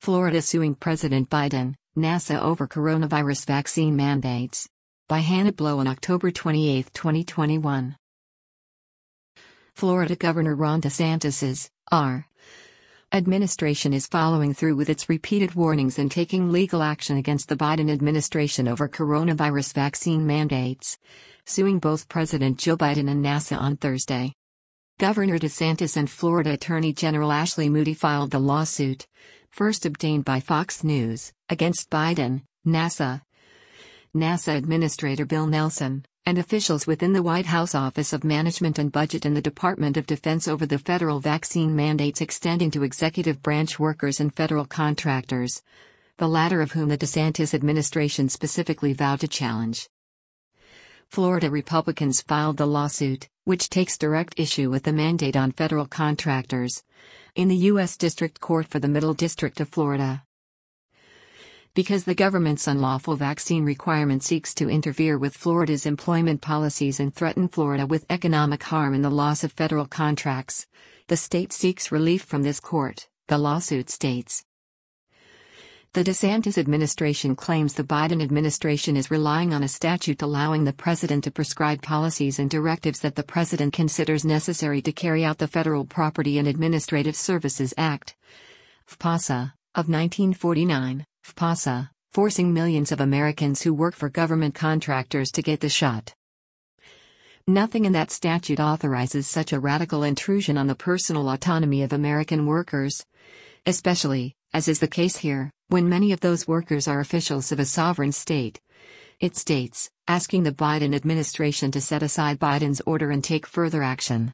Florida suing President Biden, NASA over coronavirus vaccine mandates. By Hannah Blow on October 28, 2021. Florida Governor Ron DeSantis's administration is following through with its repeated warnings and taking legal action against the Biden administration over coronavirus vaccine mandates, suing both President Joe Biden and NASA on Thursday. Governor DeSantis and Florida Attorney General Ashley Moody filed the lawsuit, first obtained by Fox News, against Biden, NASA Administrator Bill Nelson, and officials within the White House Office of Management and Budget and the Department of Defense over the federal vaccine mandates extending to executive branch workers and federal contractors, the latter of whom the DeSantis administration specifically vowed to challenge. Florida Republicans filed the lawsuit, which takes direct issue with the mandate on federal contractors, in the U.S. District Court for the Middle District of Florida. Because the government's unlawful vaccine requirement seeks to interfere with Florida's employment policies and threaten Florida with economic harm and the loss of federal contracts, the state seeks relief from this court, the lawsuit states. The DeSantis administration claims the Biden administration is relying on a statute allowing the president to prescribe policies and directives that the president considers necessary to carry out the Federal Property and Administrative Services Act, FPASA, of 1949, FPASA, forcing millions of Americans who work for government contractors to get the shot. Nothing in that statute authorizes such a radical intrusion on the personal autonomy of American workers, especially, as is the case here, when many of those workers are officials of a sovereign state. It states, asking the Biden administration to set aside Biden's order and take further action.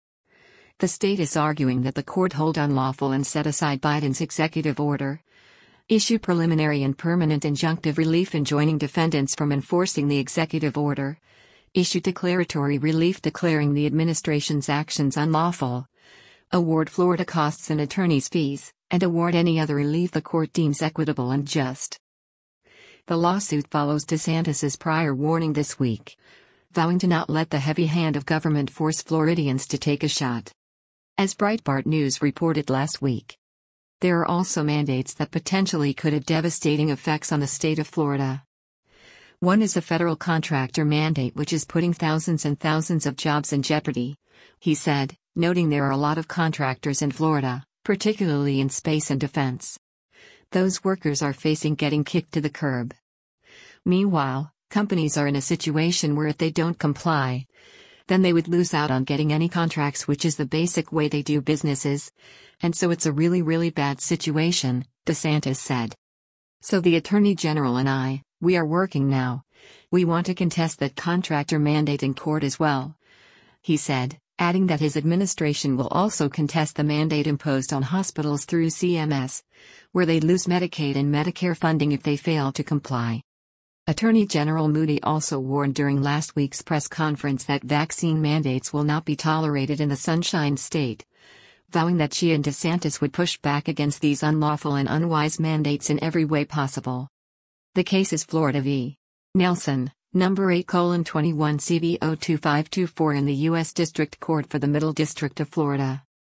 The state is arguing that the court hold unlawful and set aside Biden's executive order, issue preliminary and permanent injunctive relief enjoining defendants from enforcing the executive order, issue declaratory relief declaring the administration's actions unlawful, award Florida costs and attorney's fees, and award any other relief the court deems equitable and just. The lawsuit follows DeSantis's prior warning this week, vowing to not let the heavy hand of government force Floridians to take a shot. As Breitbart News reported last week, there are also mandates that potentially could have devastating effects on the state of Florida. One is a federal contractor mandate which is putting thousands and thousands of jobs in jeopardy, he said, noting there are a lot of contractors in Florida, particularly in space and defense. Those workers are facing getting kicked to the curb. Meanwhile, companies are in a situation where if they don't comply, then they would lose out on getting any contracts, which is the basic way they do businesses, and so it's a really bad situation, DeSantis said. So the Attorney General and we are working now. We want to contest that contractor mandate in court as well, he said, adding that his administration will also contest the mandate imposed on hospitals through CMS, where they lose Medicaid and Medicare funding if they fail to comply. Attorney General Moody also warned during last week's press conference that vaccine mandates will not be tolerated in the Sunshine State, vowing that she and DeSantis would push back against these unlawful and unwise mandates in every way possible. The case is Florida v. Nelson, number 8:21 CV 02524 in the U.S. District Court for the Middle District of Florida.